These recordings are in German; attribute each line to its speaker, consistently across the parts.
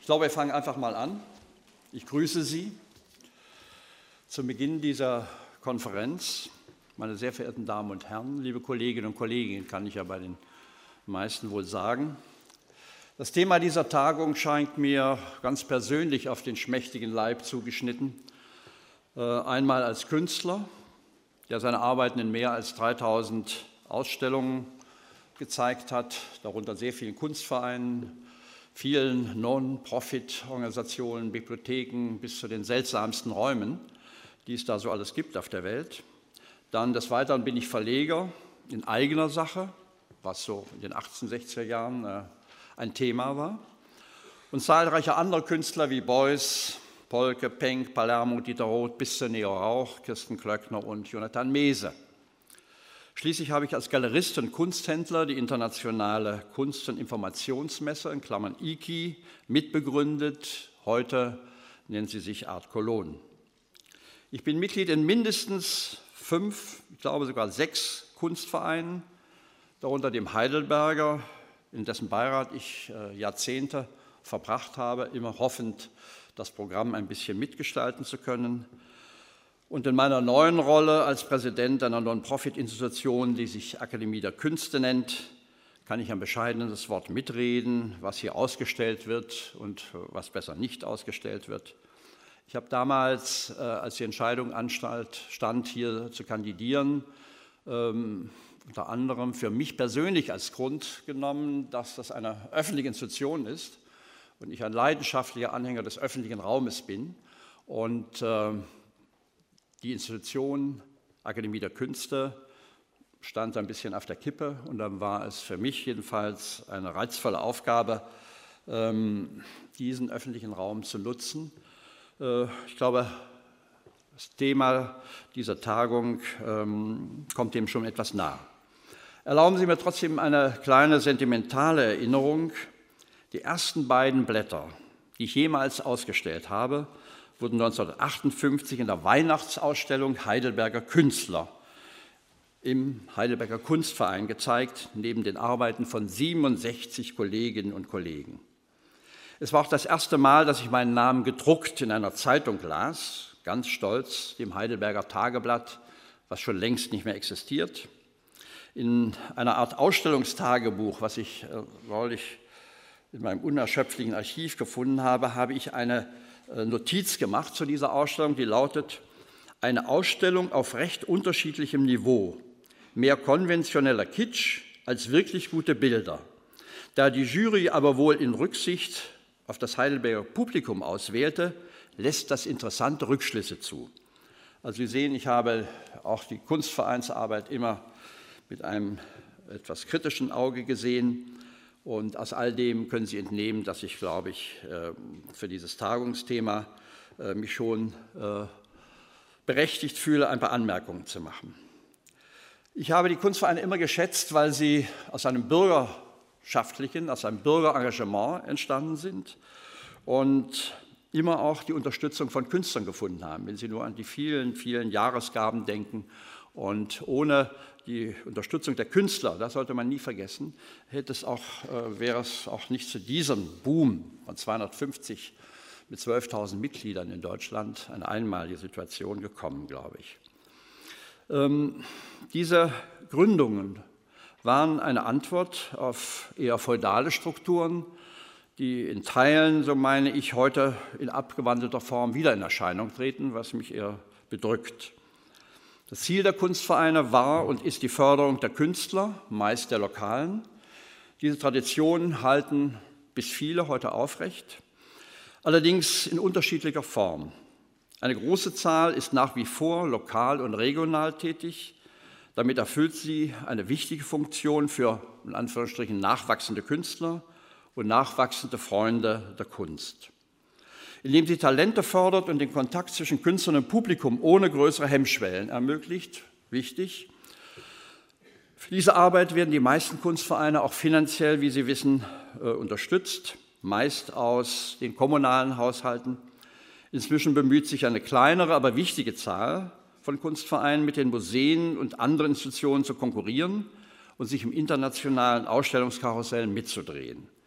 Speaker 1: Ich glaube, wir fangen einfach mal an. Ich grüße Sie zum Beginn dieser Konferenz. Meine sehr verehrten Damen und Herren, liebe Kolleginnen und Kollegen, kann ich ja bei den meisten wohl sagen. Das Thema dieser Tagung scheint mir ganz persönlich auf den schmächtigen Leib zugeschnitten. Einmal als Künstler, der seine Arbeiten in mehr als 3000 Ausstellungen gezeigt hat, darunter sehr vielen Kunstvereinen, vielen Non-Profit-Organisationen, Bibliotheken bis zu den seltsamsten Räumen, die es da so alles gibt auf der Welt. Dann des Weiteren bin ich Verleger in eigener Sache, was so in den 1860er Jahren ein Thema war. Und zahlreiche andere Künstler wie Beuys, Polke, Penck, Palermo, Dieter Roth, bis zu Neo Rauch, Kirsten Klöckner und Jonathan Mese. Schließlich habe ich als Galerist und Kunsthändler die internationale Kunst- und Informationsmesse (IKI) mitbegründet. Heute nennt sie sich Art Cologne. Ich bin Mitglied in mindestens 5, ich glaube sogar 6 Kunstvereinen, darunter dem Heidelberger, in dessen Beirat ich Jahrzehnte verbracht habe, immer hoffend, das Programm ein bisschen mitgestalten zu können. Und in meiner neuen Rolle als Präsident einer Non-Profit-Institution, die sich Akademie der Künste nennt, kann ich ein bescheidenes Wort mitreden, was hier ausgestellt wird und was besser nicht ausgestellt wird. Ich habe damals, als die Entscheidung stand, hier zu kandidieren, unter anderem für mich persönlich als Grund genommen, dass das eine öffentliche Institution ist und ich ein leidenschaftlicher Anhänger des öffentlichen Raumes bin. Und die Institution Akademie der Künste stand ein bisschen auf der Kippe und dann war es für mich jedenfalls eine reizvolle Aufgabe, diesen öffentlichen Raum zu nutzen. Ich glaube, das Thema dieser Tagung kommt dem schon etwas nahe. Erlauben Sie mir trotzdem eine kleine sentimentale Erinnerung. Die ersten beiden Blätter, die ich jemals ausgestellt habe, wurden 1958 in der Weihnachtsausstellung Heidelberger Künstler im Heidelberger Kunstverein gezeigt, neben den Arbeiten von 67 Kolleginnen und Kollegen. Es war auch das erste Mal, dass ich meinen Namen gedruckt in einer Zeitung las, ganz stolz, dem Heidelberger Tageblatt, was schon längst nicht mehr existiert. In einer Art Ausstellungstagebuch, was ich neulich in meinem unerschöpflichen Archiv gefunden habe, habe ich eine Notiz gemacht zu dieser Ausstellung, die lautet: Eine Ausstellung auf recht unterschiedlichem Niveau, mehr konventioneller Kitsch als wirklich gute Bilder. Da die Jury aber wohl in Rücksicht auf das Heidelberger Publikum auswählte, lässt das interessante Rückschlüsse zu. Also Sie sehen, ich habe auch die Kunstvereinsarbeit immer mit einem etwas kritischen Auge gesehen. Und aus all dem können Sie entnehmen, dass ich, glaube ich, für dieses Tagungsthema mich schon berechtigt fühle, ein paar Anmerkungen zu machen. Ich habe die Kunstvereine immer geschätzt, weil sie aus einem bürgerschaftlichen, aus einem Bürgerengagement entstanden sind und immer auch die Unterstützung von Künstlern gefunden haben. Wenn Sie nur an die vielen, vielen Jahresgaben denken und ohne die Unterstützung der Künstler, das sollte man nie vergessen, wäre es auch nicht zu diesem Boom von 250 mit 12.000 Mitgliedern in Deutschland, eine einmalige Situation, gekommen, glaube ich. Diese Gründungen waren eine Antwort auf eher feudale Strukturen, die in Teilen, so meine ich, heute in abgewandelter Form wieder in Erscheinung treten, was mich eher bedrückt. Das Ziel der Kunstvereine war und ist die Förderung der Künstler, meist der Lokalen. Diese Traditionen halten bis viele heute aufrecht, allerdings in unterschiedlicher Form. Eine große Zahl ist nach wie vor lokal und regional tätig. Damit erfüllt sie eine wichtige Funktion für, in Anführungsstrichen, nachwachsende Künstler und nachwachsende Freunde der Kunst. Indem sie Talente fördert und den Kontakt zwischen Künstlern und Publikum ohne größere Hemmschwellen ermöglicht, wichtig. Für diese Arbeit werden die meisten Kunstvereine auch finanziell, wie Sie wissen, unterstützt, meist aus den kommunalen Haushalten. Inzwischen bemüht sich eine kleinere, aber wichtige Zahl von Kunstvereinen, mit den Museen und anderen Institutionen zu konkurrieren und sich im internationalen Ausstellungskarussell mitzudrehen.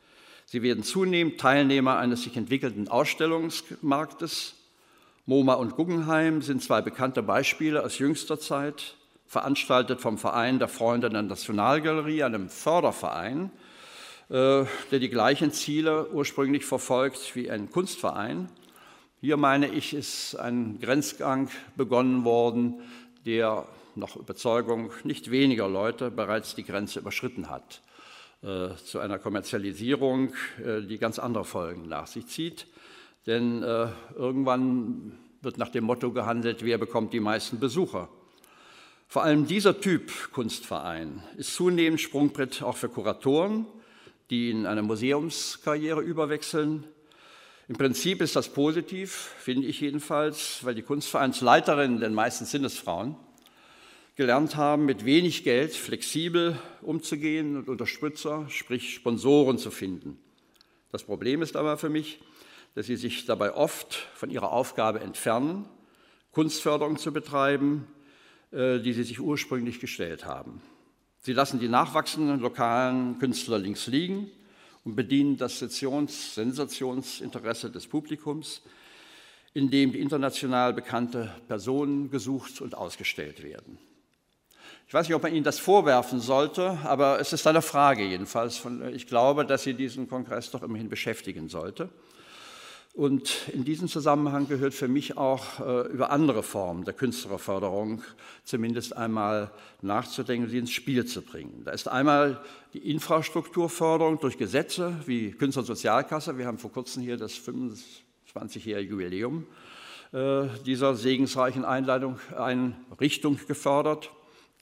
Speaker 1: Sie werden zunehmend Teilnehmer eines sich entwickelnden Ausstellungsmarktes. MoMA und Guggenheim sind zwei bekannte Beispiele aus jüngster Zeit, veranstaltet vom Verein der Freunde der Nationalgalerie, einem Förderverein, der die gleichen Ziele ursprünglich verfolgt wie ein Kunstverein. Hier, meine ich, ist ein Grenzgang begonnen worden, der nach Überzeugung nicht weniger Leute bereits die Grenze überschritten hat, zu einer Kommerzialisierung, die ganz andere Folgen nach sich zieht. Denn irgendwann wird nach dem Motto gehandelt, wer bekommt die meisten Besucher. Vor allem dieser Typ Kunstverein ist zunehmend Sprungbrett auch für Kuratoren, die in eine Museumskarriere überwechseln. Im Prinzip ist das positiv, finde ich jedenfalls, weil die Kunstvereinsleiterinnen, denn meistens sind es Frauen, gelernt haben, mit wenig Geld flexibel umzugehen und Unterstützer, sprich Sponsoren zu finden. Das Problem ist aber für mich, dass sie sich dabei oft von ihrer Aufgabe entfernen, Kunstförderung zu betreiben, die sie sich ursprünglich gestellt haben. Sie lassen die nachwachsenden lokalen Künstler links liegen und bedienen das Sensationsinteresse des Publikums, indem die international bekannte Personen gesucht und ausgestellt werden. Ich weiß nicht, ob man Ihnen das vorwerfen sollte, aber es ist eine Frage jedenfalls. Ich glaube, dass sie diesen Kongress doch immerhin beschäftigen sollte. Und in diesem Zusammenhang gehört für mich auch über andere Formen der Künstlerförderung zumindest einmal nachzudenken, sie ins Spiel zu bringen. Da ist einmal die Infrastrukturförderung durch Gesetze wie Künstlersozialkasse. Wir haben vor kurzem hier das 25-jährige Jubiläum dieser segensreichen Einrichtung gefördert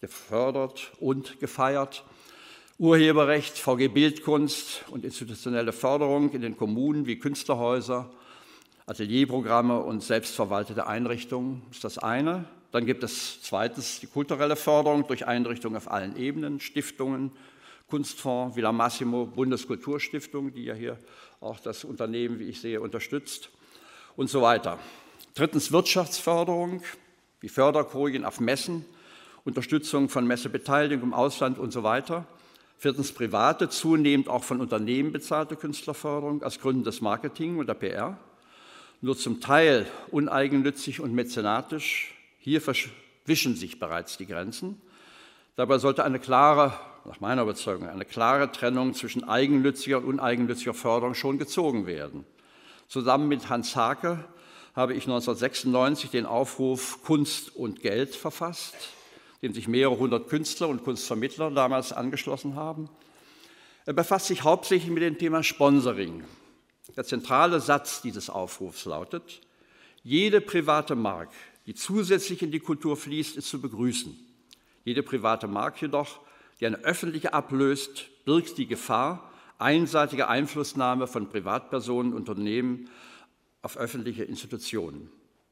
Speaker 1: und gefeiert. Urheberrecht, VG Bildkunst und institutionelle Förderung in den Kommunen wie Künstlerhäuser, Atelierprogramme und selbstverwaltete Einrichtungen ist das eine. Dann gibt es zweitens die kulturelle Förderung durch Einrichtungen auf allen Ebenen, Stiftungen, Kunstfonds, Villa Massimo, Bundeskulturstiftung, die ja hier auch das Unternehmen, wie ich sehe, unterstützt und so weiter. Drittens Wirtschaftsförderung, wie Förderkojen auf Messen, Unterstützung von Messebeteiligung im Ausland und so weiter. Viertens private, zunehmend auch von Unternehmen bezahlte Künstlerförderung aus Gründen des Marketing und der PR. Nur zum Teil uneigennützig und mäzenatisch. Hier verwischen sich bereits die Grenzen. Dabei sollte nach meiner Überzeugung, eine klare Trennung zwischen eigennütziger und uneigennütziger Förderung schon gezogen werden. Zusammen mit Hans Hake habe ich 1996 den Aufruf Kunst und Geld verfasst, dem sich mehrere hundert Künstler und Kunstvermittler damals angeschlossen haben. Er befasst sich hauptsächlich mit dem Thema Sponsoring. Der zentrale Satz dieses Aufrufs lautet: Jede private Mark, die zusätzlich in die Kultur fließt, ist zu begrüßen. Jede private Mark jedoch, die eine öffentliche ablöst, birgt die Gefahr einseitiger Einflussnahme von Privatpersonen und Unternehmen auf öffentliche Institutionen.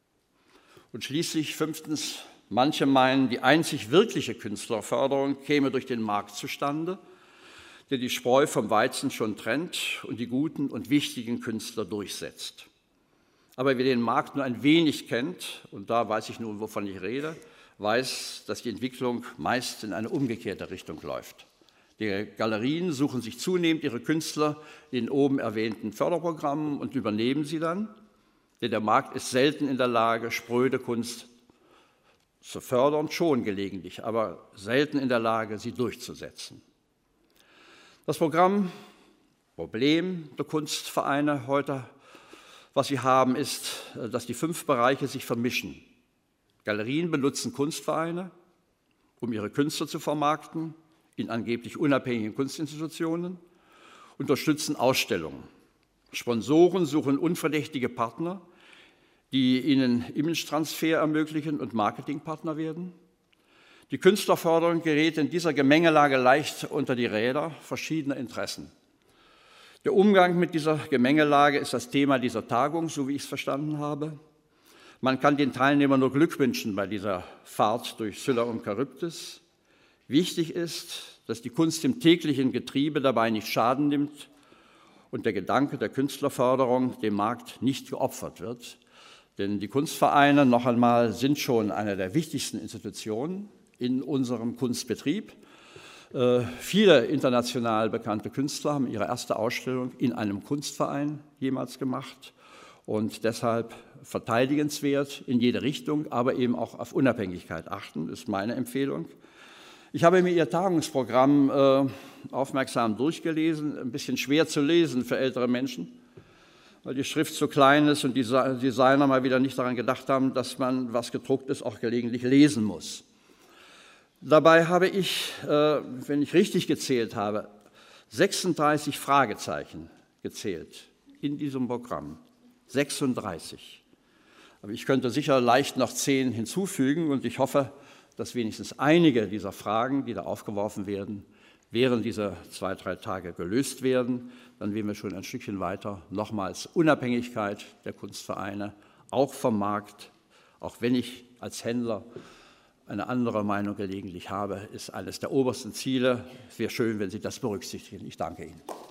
Speaker 1: Und schließlich fünftens: Manche meinen, die einzig wirkliche Künstlerförderung käme durch den Markt zustande, der die Spreu vom Weizen schon trennt und die guten und wichtigen Künstler durchsetzt. Aber wer den Markt nur ein wenig kennt, und da weiß ich nun, wovon ich rede, weiß, dass die Entwicklung meist in eine umgekehrte Richtung läuft. Die Galerien suchen sich zunehmend ihre Künstler in den oben erwähnten Förderprogrammen und übernehmen sie dann, denn der Markt ist selten in der Lage, spröde Kunst zu fördern, schon gelegentlich, aber selten in der Lage, sie durchzusetzen. Das Problem der Kunstvereine heute, was sie haben, ist, dass die 5 Bereiche sich vermischen. Galerien benutzen Kunstvereine, um ihre Künstler zu vermarkten, in angeblich unabhängigen Kunstinstitutionen, unterstützen Ausstellungen. Sponsoren suchen unverdächtige Partner, die ihnen Image-Transfer ermöglichen und Marketingpartner werden. Die Künstlerförderung gerät in dieser Gemengelage leicht unter die Räder verschiedener Interessen. Der Umgang mit dieser Gemengelage ist das Thema dieser Tagung, so wie ich es verstanden habe. Man kann den Teilnehmern nur Glück wünschen bei dieser Fahrt durch Scylla und Charybdis. Wichtig ist, dass die Kunst im täglichen Getriebe dabei nicht Schaden nimmt und der Gedanke der Künstlerförderung dem Markt nicht geopfert wird. Denn die Kunstvereine, noch einmal, sind schon eine der wichtigsten Institutionen in unserem Kunstbetrieb. Viele international bekannte Künstler haben ihre erste Ausstellung in einem Kunstverein jemals gemacht und deshalb verteidigenswert in jede Richtung, aber eben auch auf Unabhängigkeit achten, ist meine Empfehlung. Ich habe mir Ihr Tagungsprogramm aufmerksam durchgelesen, ein bisschen schwer zu lesen für ältere Menschen, weil die Schrift so klein ist und die Designer mal wieder nicht daran gedacht haben, dass man, was gedruckt ist, auch gelegentlich lesen muss. Dabei habe ich, wenn ich richtig gezählt habe, 36 Fragezeichen gezählt in diesem Programm. 36. Aber ich könnte sicher leicht noch 10 hinzufügen und ich hoffe, dass wenigstens einige dieser Fragen, die da aufgeworfen werden, während dieser 2-3 Tage gelöst werden. Dann wären wir schon ein Stückchen weiter. Nochmals Unabhängigkeit der Kunstvereine, auch vom Markt, auch wenn ich als Händler eine andere Meinung gelegentlich habe, ist eines der obersten Ziele. Es wäre schön, wenn Sie das berücksichtigen. Ich danke Ihnen.